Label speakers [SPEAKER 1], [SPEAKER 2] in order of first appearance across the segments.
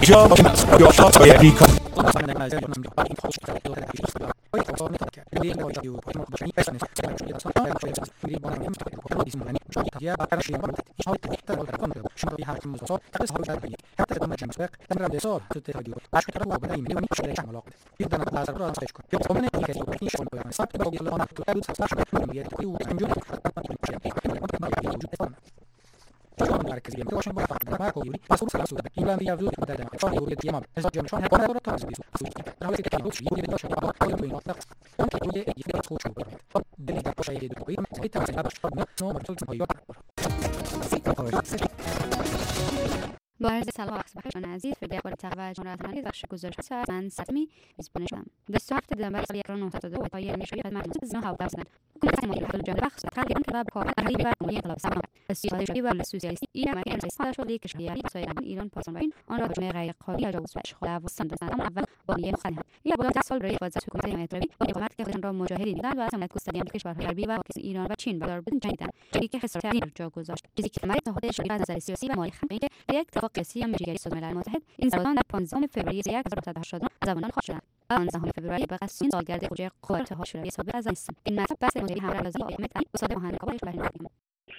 [SPEAKER 1] Ja, jag fattar det. Vi kan مرکزی میشه با فقط در کویری پاسور سلاسو ده این بندی یادو در دم چون یوری دیام از جمع شون هر دور تا زیسو در حالی که کیبوش یوری داشت با کوی این وقت اون که یوری یکی از کوچو بود دلی در پشای دو کوی مثل تمام باش نو مرتل سمایو
[SPEAKER 2] با عرض سلام و اخبارشان عزیز به دیگر توجه رادنالی بخش گزارش ساعت من سطمی میزبان شدم. دستور هفته دسامبر سال 1992 پایه میشه خدمت منصب ها درصد. حکومت ملی حل جنگ بخش تقریبا کباب کار اهلی و قومی انقلاب سلام. سیاسی و سوسیالیستی ایران و انگلیس سال شده کشوری سایران ایران پاسان بین آن را به جمع غیر قابل تجاوز و اشغال و سندان اول با نیه مخالفت. ایران با 10 سال برای حفاظت حکومت امریکایی با اقامت که خودشان را مجاهدی می‌دانند و از حملات گسترده کشورهای غربی و پاکستان ایران و چین برای بدون جنگیدن چیزی که خسارت عظیمی جا گذاشت. چیزی که مرد اتحاد شوروی از نظر سیاسی و مالی خنقی که یک اتفاق سیاسی امریکایی سازمان ملل متحد این سازمان در 15 فوریه 1980 از زمان خواهد شدند. 15 فوریه به قصد سالگرد خروجی قوات اتحاد شوروی سابق از افغانستان. این مطلب بحث ماجرای همراه رضا احمد علی استاد مهندسی کابل بیان می‌کنم.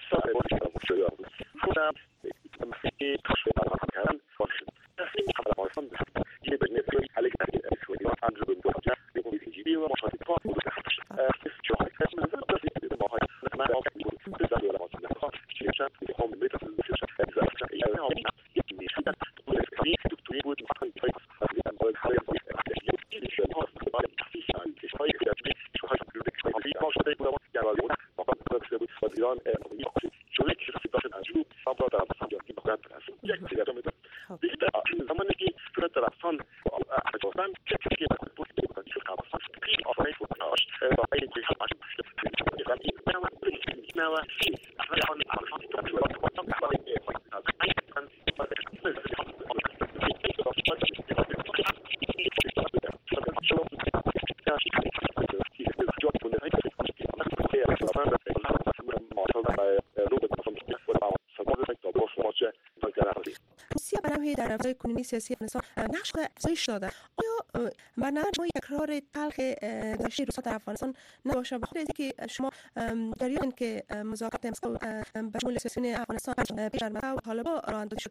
[SPEAKER 3] در رفتار کنونی سیاسی افغانستان نقش افزایش داده. آیا برنامه شما تکرار تلخ گذشته روسا در افغانستان نباشه؟ بخاطر اینکه شما جریان که مذاکرات مسکو به شمول سیاسیون افغانستان پیش رفته و حالا با راه اندازی شد.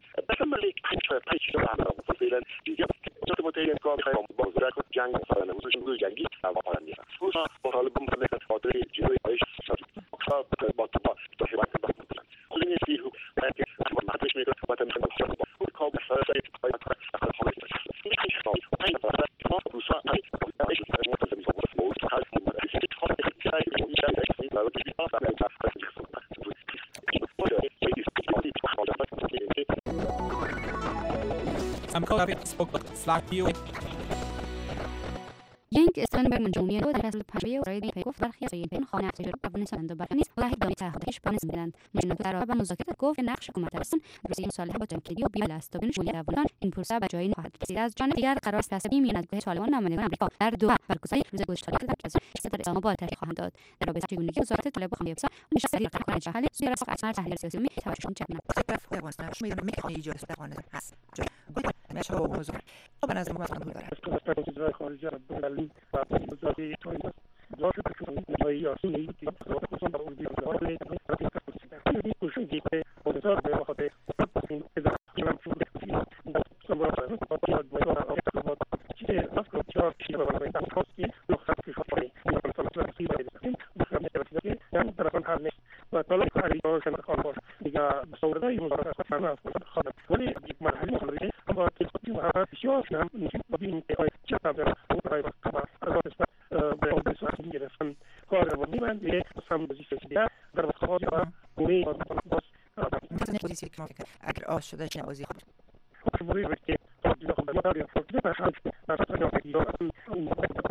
[SPEAKER 2] ینگ استرانبرگ منجومی دو در اصل پنجه و رایدی پیگفت برخی از این خانه افزایش افغانستان دو برخی نیست و هیچ دامی تحقیقش بانست میدن مجنون در رابطه با مذاکرات گفت نقش حکومت افغانستان برای مصالحه با ترکیه و بیال است تا بین شمولیت افغانستان این پروسه به جایی نخواهد رسید. از جانب دیگر قرار است تصمیم میاندگاه طالبان نمایندگان آمریکا در دوحه برگزاری روز گذشته در در اسلام آباد تحقیق خواهند داد در رابطه چگونگی وزارت طالب خامنه افسا نشست در قرار جهل سوی رفع اثر تحلیل سیاسی می توجهشون چه کنند
[SPEAKER 4] افغانستان میدونم میخواد ایجاد افغانستان هست نشه و موضوع به نظر من اصلا داره
[SPEAKER 5] از خارجی برلین و وزارت تایید داشت که یا سونی که خصوصا در اون دیوار این کوشش دیگه بازار به خاطر این اذا من فود سمبل پاتیات و چیزی نسکو چهار چیزا برای تاسکی رو خاطر شوی این مثلا سیبا این بخوام نمی‌دونم یعنی طرفان هر نیست و طالب کاری داشتن خالص دیگه صوردای مزارات خدمات خدمات ولی یک مرحله مخالفه اما تقدیم هذا الشيء نعم نبين اي شباب راي طبعا الرئيس بيقول سؤال جدا قال والله ليه صام بزيفيا ضرب خاطر ومي بس
[SPEAKER 4] مثلا پوزیسی که اگر آش شده چه اوزی خود
[SPEAKER 5] ولی وقتی خود لخت داره فکر به حال مثلا اون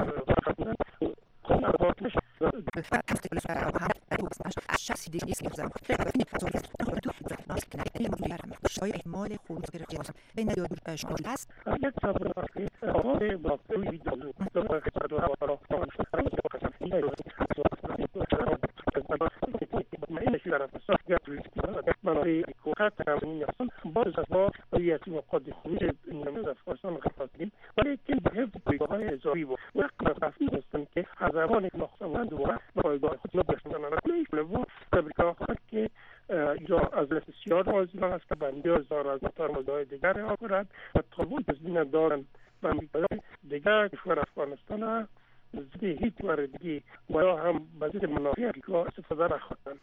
[SPEAKER 5] كنا نقولش
[SPEAKER 4] الشخص دي اسمه زعما فين صورة ناس كنا نتكلم عن شوية إهمال خروج القياس بين دول شمال العصر
[SPEAKER 5] يتصور أخي هذا بقول فيديو لما كنت أدور على طرق ما إلا شيء على الصف جات ما نري كوكات من يحصل بعض الأسباب هي قد خروج از افغانستان خواستیم، ولی که به حفظ پایگاه‌های اضافی و وقت رفتی هستند که از زمان ناخوشایند دوباره به پایگاه خود نبرسند. ولی لبو امریکا خواهد که یا از لیست سیاه موضوعان است که بندی هزار از مطار موضوعهای دیگر را برد و طالبان تزمین دارند به امریکای دیگر کشور افغانستان زده هیچ موردی و یا هم به ضد منافع امریکا استفاده نخواهند.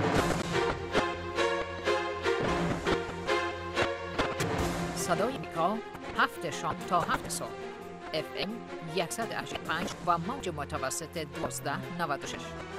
[SPEAKER 6] صدای امریکا 7 شام تا 7 صبح FM 185 و موج متوسط 1296.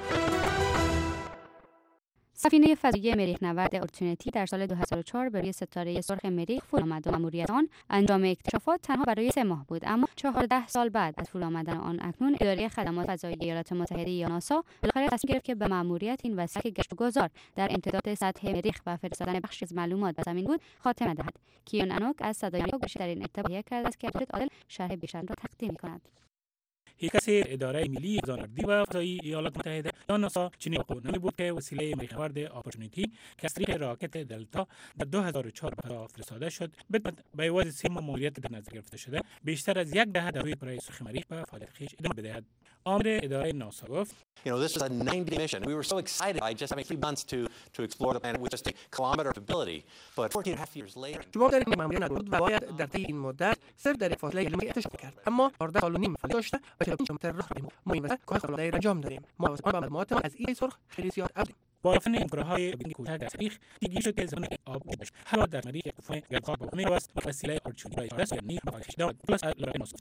[SPEAKER 2] سفینه فضایی مریخ نورد اورتونتی در سال 2004 به روی ستاره سرخ مریخ فرود آمد و مأموریت آن انجام اکتشافات تنها برای 3 ماه بود، اما 14 سال بعد از فرود آمدن آن اکنون اداره خدمات فضایی ایالات متحده یا ناسا بالاخره تصمیم گرفت که به مأموریت این وسیله که گشت و گذار در امتداد سطح مریخ و فرستادن بخشی از معلومات به زمین بود خاتمه دهد. کیون انوک از صدای آمریکا در این ارتباط کرده است که عادل شرح بیشتر را تقدیم می‌کند.
[SPEAKER 1] هیکس اداره ملی فضانوردی و فضایی ایالات متحده یا ناسا چنین قانونی بود که وسیله مریخ نورد اپورتونیتی که از طریق راکت دلتا در 2004 به فضا فرستاده شد بتواند به عوض 3 مأموریت در نظر گرفته شده بیشتر از 1 دهه در روی کره سرخ مریخ به فعالیت خویش ادامه بدهد. آمر اداره ناسا گفت
[SPEAKER 7] this was a 90-day mission. We were so excited by just having 3 months to explore the planet with just a kilometer of ability. But 14.5 years later,
[SPEAKER 3] شما در این مأموریت نبود و باید در طی این مدت صرف در فاصله علمی اکتشاف کرد. اما 14 سال و نیم فاصله داشته و 45 کیلومتر راه رفتیم. ما این وسط کار خارق‌العاده انجام دادیم. ما با معلومات از این سرخ خیلی زیاد افزودیم.
[SPEAKER 1] با رفتن این کره‌های کوچک در مریخ دیگه شد که زمان آب گذشت. هوا در مریخ طوفان گردخواب با همه واسط و وسیله اپورتونیتی برای رسید نیک به کشیدن پلاس لرای ناسا.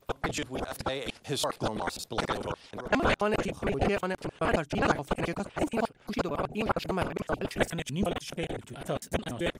[SPEAKER 3] اما آن که خواهی آن پارچه‌ای را افکن که کاس این کوشید و این شده مرد
[SPEAKER 1] رسانه چنین ولی شده تو اساس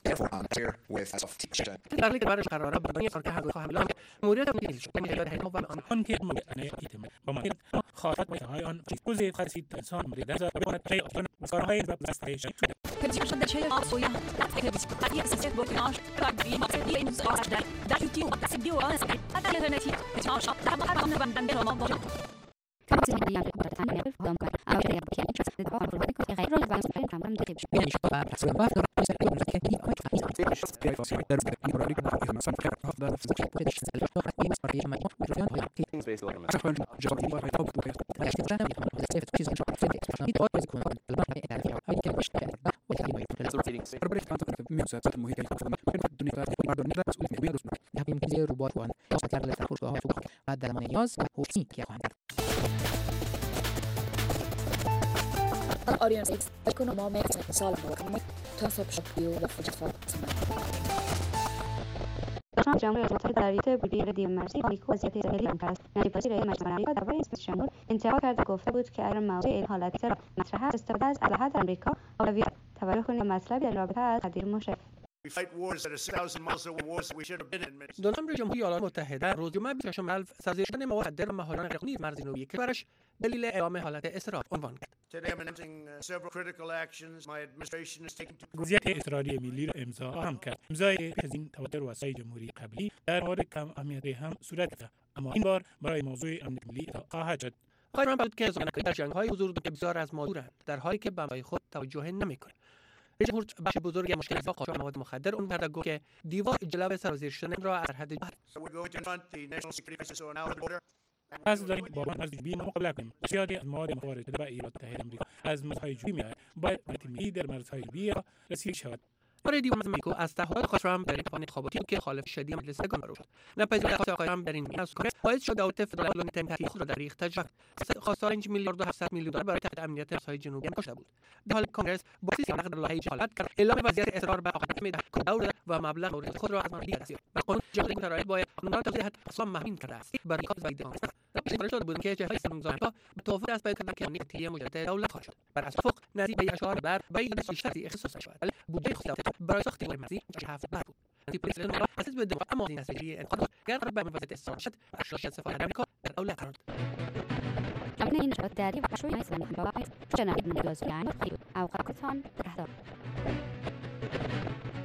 [SPEAKER 3] در لیک برای قراره بدانی فرق هر خواهم لام مورد نیل شد یعنی در هدف و
[SPEAKER 1] آن که ما ایتم با ما خاطر های آن چیزی خاصی انسان مرید از بکنه پی آن مسارهای و بستایش شده
[SPEAKER 8] پدیش شده چه آسویا اکتیویست قضیه سیاست بکناش راگبی مقصدی این زاش در یوتیوب تصدیق و آنس حتی لهنتی اتماش در مقام بندن به ما باشه
[SPEAKER 2] کاملا یعنی که در تنظیم فهم کنه اما در یک کمی چیز در واقع خود که غیر رو باید کنیم تمام دیگه بشه
[SPEAKER 1] یعنی شما بعد از وقت در مثل اون که کی آمد که فاصله در این رو ریکن در مثلا فکر در فیزیک خودش سال شو این مسئله ما میگن های کی اصلا جوابی با های توپ که باید که بدن میگم استفاده چیز شما فکر این تو از کنه البته اداره های که باشه و که برای تنظیم میوزات محیط خودم دنیا را مردم را مسئول میگن روز همین که ربات وان اصلا در تخصص های بعد در من نیاز هوشی که خواهند
[SPEAKER 8] audience economic solve conception و فلسفه
[SPEAKER 2] داشتم جمعی از مطالعه در ریت بودیر دیمرسی آمیکو وضعیت اسرائیلی هم کرد. نتیجه پذیر مجمع آمریکا درباره این شمول انتقاد کرد و گفته بود که اگر موضوع این حالت را مطرح است استفاده از اسلحه در آمریکا اولویت توجه کنید مطلبی در رابطه از تدبیر مشرف
[SPEAKER 3] دونالد جمهوری ایالات متحده روز جمعه 28 ملف سازی شدن مواد مخدر و مهاران رقمی مرز جنوبی کشورش دلیل اعلام حالت اضطراب عنوان کرد.
[SPEAKER 1] وضعیت اضطراری ملی را امضا هم کرد. امضای از این تواتر واسای جمهوری قبلی در مورد کم اهمیت هم صورت گرفت، اما این بار برای موضوع امنیت ملی خواهد شد.
[SPEAKER 3] خواهران بود که زمینه‌های در جنگ‌های حضور داشته بسیار از موضوعند در حالی که به منابع خود توجه نمی‌کنه. رئیس جمهور بخش بزرگی مشکل از قاچاق مواد مخدر اون کرد گفت که دیوار جلو سرازیر شدن را از حد
[SPEAKER 1] از داریم با مرز جنوبی مقابله کنیم. بسیاری از مواد وارد شده به ایالات متحده آمریکا از مرزهای جنوبی میآید. باید امنیت ملی در مرزهای جنوبی رسیدگی شود.
[SPEAKER 3] برای دیوار مکزیکو از تعهدات خاص ترامپ در انتخابات انتخاباتی که خالف شدید مجلس سگان برو شد. نپذیرفتن خاص آقای ترامپ در این میان از کنگره باعث شد دولت فدرال لونتن تحقیق خود را در ریخت تجربه خواستار 5 میلیارد و 700 میلیون دلار برای تحقیق امنیت مرزهای جنوبی کشته بود. در حال کنگره با سیاست نقد لایحه حالت کرد اعلام وضعیت اضطرار به آخر میده دولت و مبلغ مورد خود را از مالی رسید. و قانون جهانی مترایل باید قانون توضیح اصلا مهمین کرده است برای کاز باید آن در پیش شده بود که جهانی سمزانپا به توافق دست پیدا کردند که امنیتی مجدد دولت خواهد شد. بر اساس توافق نزدیک به اشعار بعد باید بیشتری اختصاص شود. ولی بودجه خصوصی برای ساخت مرزی 7 بعد بود. پلیس لندن اساس به دفاع اما این سری انقاذ گرد به وضعیت استثنایی شد اشراف سفارت آمریکا در اول قرار داد.
[SPEAKER 2] همین این شد دری و شوی مثلا با جناب من لازم یعنی او قاطعان تحت